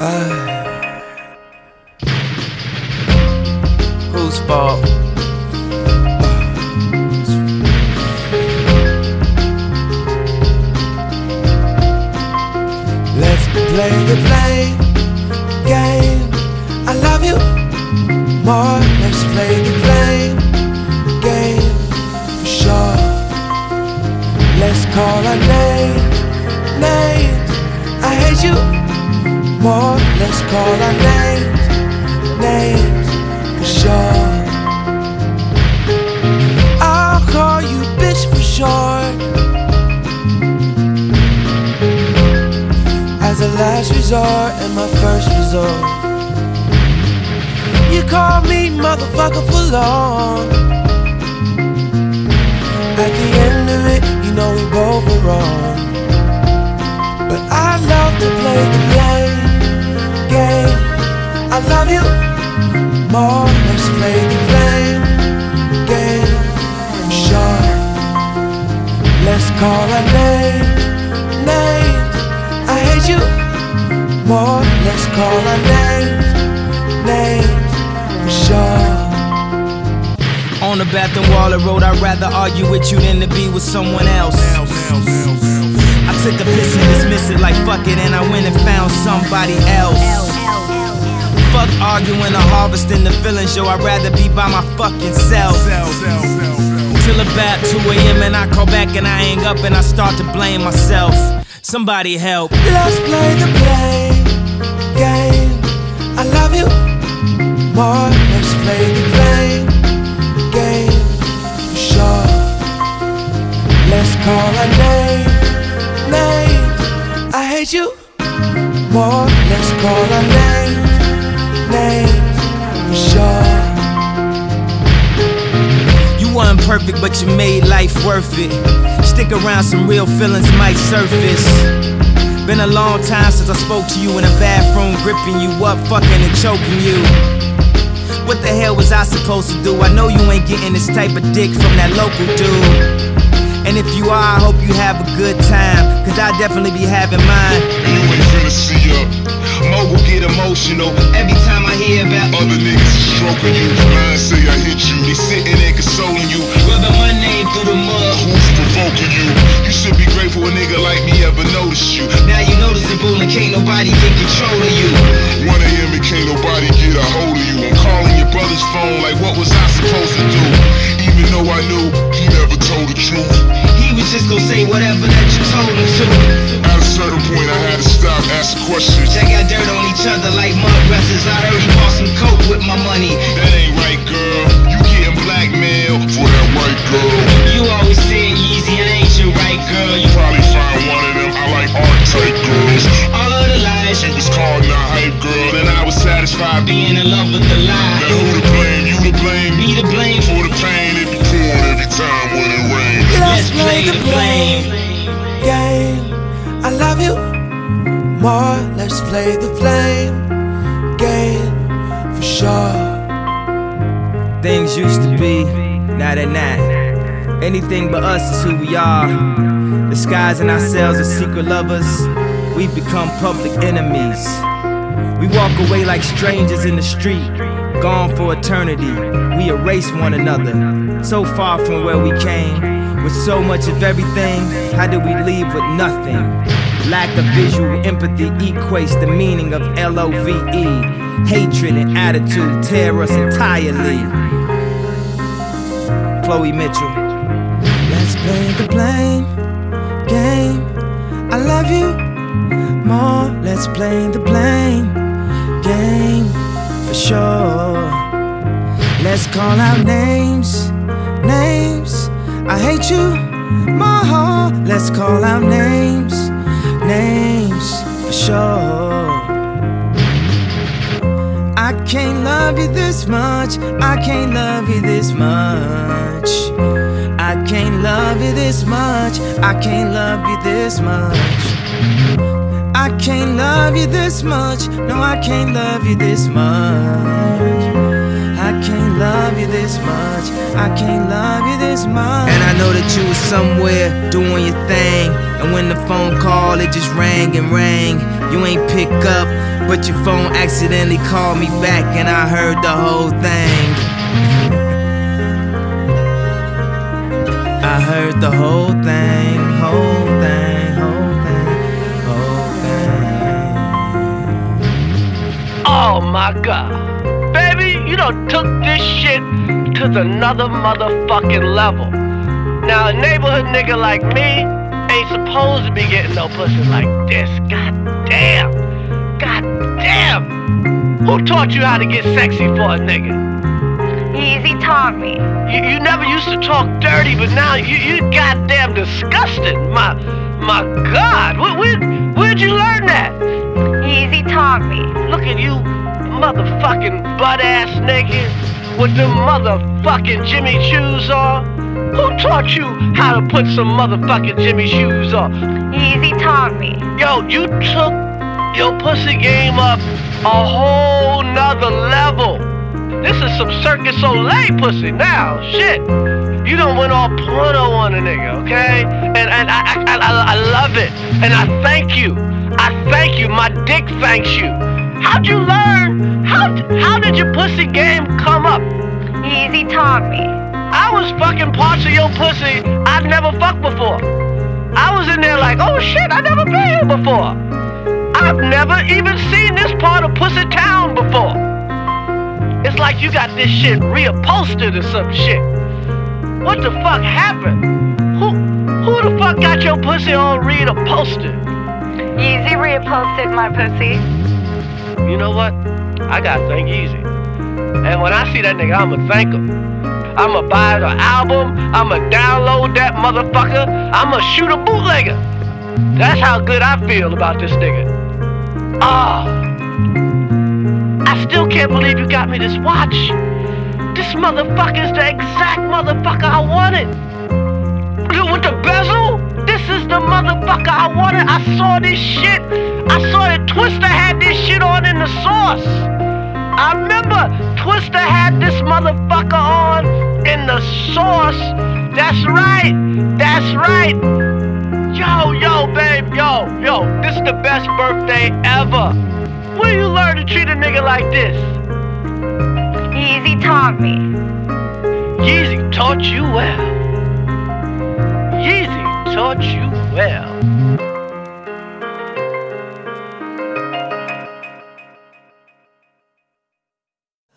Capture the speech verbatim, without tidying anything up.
Whose fault? Let's play the blame game. I love you more. Let's play the blame game for sure. Let's call our name, names. I hate you more. Let's call our names, names for sure. I'll call you bitch for short, as a last resort and my first resort. You call me motherfucker for long. At the end of it, you know we both were wrong. But I love to play the blame game. I love you more. Let's play the blame game for sure. Let's call our names, names. I hate you more. Let's call our names, names for sure. On the bathroom wall, I wrote, I'd rather argue with you than to be with someone else. I took a piss and dismissed it like fuck it, and I went and found somebody else. Fuck arguing or harvesting the feelings, yo, I'd rather be by my fucking self. Till about two A M and I call back and I hang up and I start to blame myself. Somebody help. Let's play the blame game. I love you more. Let's play the blame game for sure. Let's call our name, names. I hate you more. Let's call our names, names for sure. You weren't perfect, but you made life worth it. Stick around, some real feelings might surface. Been a long time since I spoke to you in a bathroom, gripping you up, fucking and choking you. What the hell was I supposed to do? I know you ain't getting this type of dick from that local dude. And if you are, I hope you have a good time, cause I definitely be having mine. And you ain't finna see up. Mogul get emotional every time I hear about other niggas stroking you. Mine say I hit you, they sitting there consoling you, rubbing my name through the mud. Who's provoking you? You should be grateful a nigga like me ever noticed you. Now you noticeable and can't nobody get control of you. one A M and can't nobody get a hold of you. I'm calling your brother's phone like what was I supposed to do? Even though I knew he never told the truth. He was just gonna say whatever that you told him to. At a certain point I had to stop asking questions. They got dirt on each other like mud wrestlers. I heard he bought some coke with my money. That ain't right, girl. You getting blackmailed for that white girl. You always said Yeezy, I ain't your right girl. You probably find one of them. I like art type girls. All of the lies she was called not hype girl, and I was satisfied being in love with the lie. Now who to blame? You to blame? Me to blame for the pain it be pouring every time when it rains. Let's play the blame game. I love you more. Let's play the blame game for sure. Things used to be, now they're not. Anything but us is who we are. Disguising ourselves as secret lovers, we've become public enemies. We walk away like strangers in the street, gone for eternity. We erase one another, so far from where we came. With so much of everything, how do we leave with nothing? Lack of visual empathy equates the meaning of L O V E. Hatred and attitude tear us entirely. Chloe Mitchell. Let's play the blame game. I love you more. Let's play the blame game for sure. Let's call out names, names. I hate you more. Let's call out names, names for sure. I can't love you this much. I can't love you this much. I can't love you this much. I can't love you this much. I can't love you this much. No, I can't love you this much. I can't love you this much. I can't love you this much. And I know that you was somewhere doing your thing. And when the phone call, it just rang and rang. You ain't pick up, but your phone accidentally called me back, and I heard the whole thing. I heard the whole thing, whole thing, whole thing, whole thing. Oh my God. Baby, you done took this shit to another motherfucking level. Now a neighborhood nigga like me ain't supposed to be getting no pussy like this. God damn. God damn. Who taught you how to get sexy for a nigga? Easy taught me. You, you never used to talk dirty, but now you you goddamn disgusting. My my God, where, where, where'd you learn that? Easy taught me. Look at you, motherfucking butt-ass nigga with them motherfucking Jimmy shoes on. Who taught you how to put some motherfucking Jimmy shoes on? Easy taught me. Yo, you took your pussy game up a whole nother level. This is some Circus Soleil pussy now. Shit. You done went all porno on a nigga, okay? And and I, I I I love it. And I thank you. I thank you. My dick thanks you. How'd you learn? How how did your pussy game come up? Easy taught me. I was fucking parts of your pussy I'd never fucked before. I was in there like, oh shit, I never been here before. I've never even seen this part of Pussy Town before. It's like you got this shit reupholstered or some shit. What the fuck happened? Who who the fuck got your pussy all reupholstered? Easy reupholstered my pussy. You know what? I gotta thank Easy. And when I see that nigga, I'ma thank him. I'ma buy the album, I'ma download that motherfucker, I'ma shoot a bootlegger. That's how good I feel about this nigga. Ah. Oh. I still can't believe you got me this watch. This motherfucker's the exact motherfucker I wanted. With the bezel, this is the motherfucker I wanted. I saw this shit. I saw that Twista had this shit on in the Source. I remember Twista had this motherfucker on in the Source. That's right. That's right. Yo, yo, babe, yo, yo. This is the best birthday ever. Where you learn to treat a nigga like this? Easy taught me. Yeezy taught you well. Yeezy taught you well.